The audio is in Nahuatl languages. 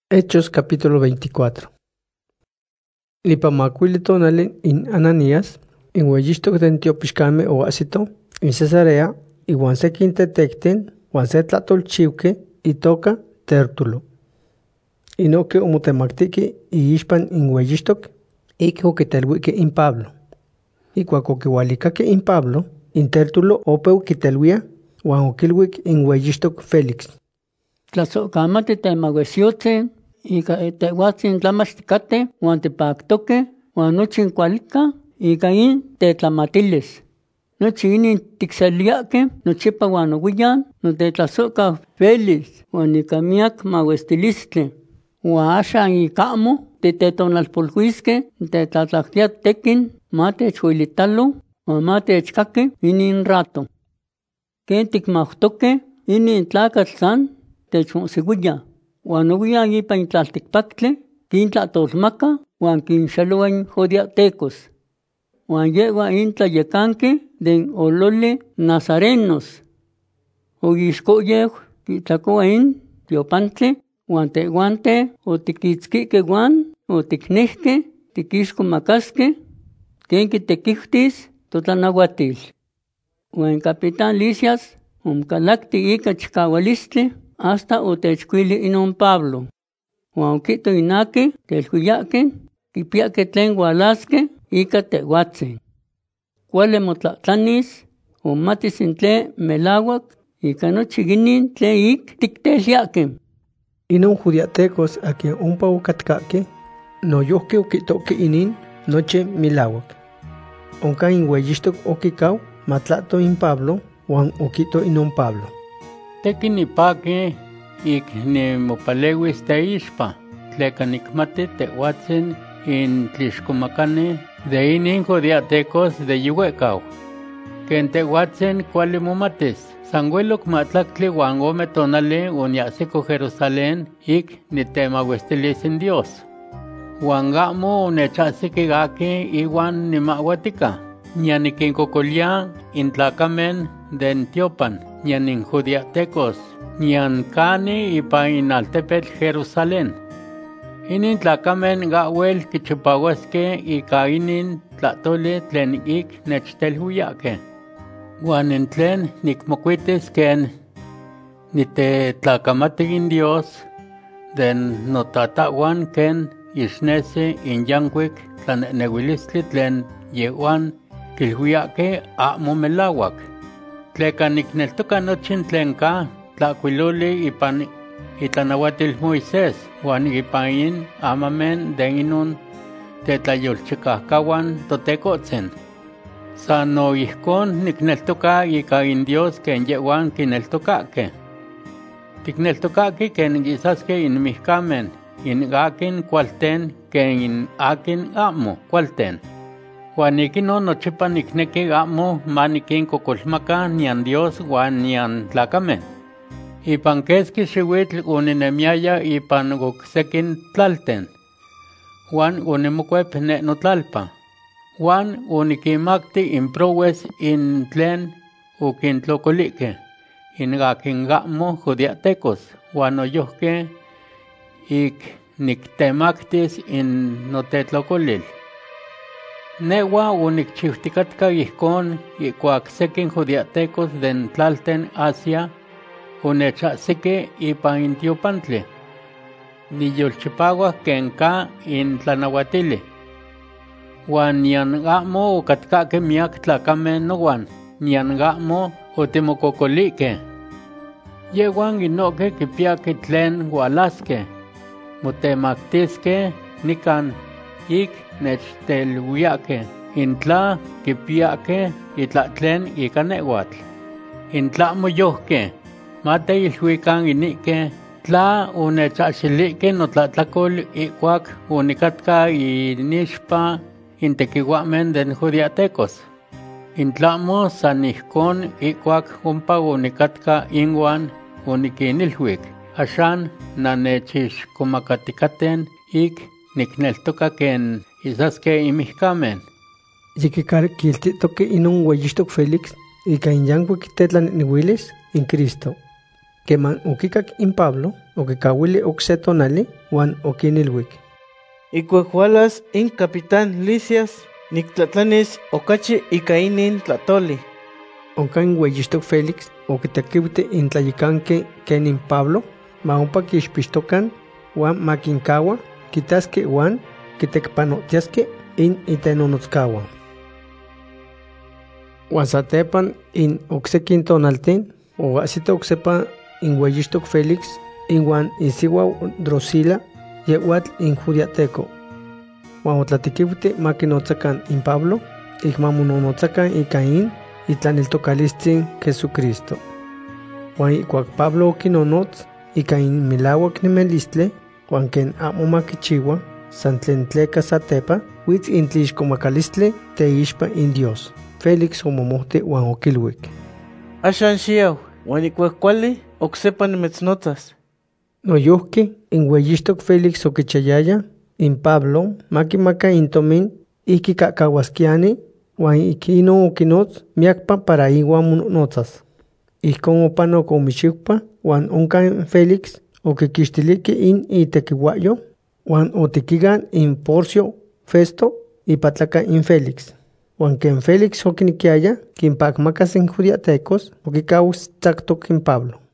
Hechos capítulo 24. Lipamacuili tonali in Ananías, in ueyixtok den tiopixkameh oahsito, in Cesarea, iuan sekin tetecten, uan se tlatolchiuke itoka Tértulo. Inoke omotemactiki iixpan in ueyixtok, ik okiteluike in Pablo. Ikuak okiualikake in Pablo, in Tértulo opeu kiteluia, uan okilwik in ueyixtok Félix. Tlasohkamati temauesiotzin, ika tehuatzin tlamachtikateh, uan tipaktoqueh, uan nochi kualika, ika in tetlamatilis. Nochi inin tikseliakeh, nochipa uan owiyan, notetlasohka Félix, uan ika miak mauestilistli. Uan axan ika amo, titetonalpolhuiskeh, tetlatlahtia tekin, matechhuilitalo, uan matechkaki inin rato. Ken tikmahtokeh, inin tlakatl san techmosiuiya, uan owiyan ipan in tlaltikpaktli, kintlatolmaka, uan kinxaloa in judeahtecos. Uan yewa in tlayekanki den ololi nazarenos. Oixkoyew kitlakoa in tiopantli, uan tehuante otikitzkike uan otiknehke tikixkomakaske, ken kitekihtis totlanauatil. Uan Capitán Lisias omkalakti ika chikaualistli hasta otechkuili inon Pablo. Uan okihto inaki telhuiyahke kipiahke tlen ualaske ika tehuatzin. Kuali motlahtlanis, omatis in tlen melauak ika nochi inin tlen ik tikteliahke. Inon judeahtecos akin ompa okatkake, noyohke okihtohke inin noche milauak. Onka in ueyixtok okikau matlahto in Pablo, uan okihto inon Pablo. Teki nipaki ik nimopaleuis teixpa, tleka nikmati tehuatzin in tlixkomakani de inin judeahtecos de yiuehkau. Ken tehuatzin kuali momatis, san uelok matlaktli uan ome tonali oniahsiko Jerusalén ik nitemauestilis in Dios. Uan amo onechahsiki aki iwan nimahwatika, nian nikinkokolia in tlakamen den tiopan, nian in judeahtecos, nian kani ipan in altepetl Jerusalén. Inin tlakamen gawel kichipauaske ika inin tlahtoli tlen ik nechtelhuiyahke. Uan in tlen nikmokuitis ken nitetlakamati in Dios den notatahwan ken ixnesi in yankuik tlanehnehuilistli tlen yehuan kilhuiyahke amo melauak. Tleka nikneltoka nochin tlen ka tlakuiloli ipan itlanauatil Moisés uan ipan in amamen den inon tetlayolchikahkawan totekotzin. San no ihkon nikneltoka ika in Dios ken yehuan kineltokahke. Tikneltokahki ken kisaske in mihkamen, in akin kualten ken in akin amo kualten. Uan ikinon nochipa nikneki amo manikinkokolmaka nian Dios uan nian tlakamen. Ipan keski xiuitl oninemiaya ipan oksekin tlalten. Uan onimokuep ne notlalpa. Uan onikimakti in prowes in tlen okintlokolihke, in akin amo judeahtecos, uan noyohke ik niktemaktis in notetlokolil. Newa onikchiutikatka ihkon ikuak sekin judeahtecos den tlalten Asia onechahsiki ipan in tiopantli. Niyolchipauak ken ka in tlanauatili. Uan nian amo okatkake miak tlakamen nowan, nian amo otimokokolihke. Yehuan inohke kipiahke tlen ualaske, motemaktiske nikan ik nechteluiyahke, intla kipiahke itlahtlen ika nehuatl. Intla moyohke, mateilhuikan inihke, tla onechahxilihke notlatlakol ikuak onikatka inixpa intekiuamen den judeahtecos. Intlamo san ihkon ikuak ompa onikatka inwan onikinilhuik, axan nanechixkomakatikaten ik nikneltoka ken isaske imihkamen. Yikikarkiltitoke inon ueyixtok Félix ika in yankuik tetlanehnehuilis in Cristo. Keman okikak in Pablo, okikawili okse tonali wan okinilwik. Ikuak ualas in capitán Lisias, niktlatlanis okachi ika inin tlatoli. Onkan ueyixtok Félix okitekiuti in tlayikanki ken in Pablo ma ompa kixpixtokan wan makinkawa kitaske wan kitekpanotiaske in itenonotskawan. Wan satepan in oksekin tonaltin oahsito oksepa in ueyixtok Félix inwan isiuau Drusila yeuatl in judiateco. Wan otlatekiuti makinotzakan in Pablo ikmamononotzakan ika in itlaneltokalistzin Jesucristo. Wan ikuak Pablo okinonotz ika in milauak nimelistle wan ken amo makichiua san tlen tleka satepa witz in tlixkomakalistli teixpa in Dios. Félix omomohti wan okilwik: Axan xiau, wan ikuak kuali oksepa nimetznotzas. Noyohki in ueyixtok Félix okichayaya in Pablo makimaka in tomin iki kakauaskiani wan ikinon okinotz miakpa para iwan mononotzas. Ijkon opanok omixiupa wan onkan Félix okikixtiliki in itekiuayo wan otikigan in Porcio Festo ipatlaka in Félix. Wan ken Félix okinikiaya kinpakmakas in judiatecos okikauis tzaktok in Pablo.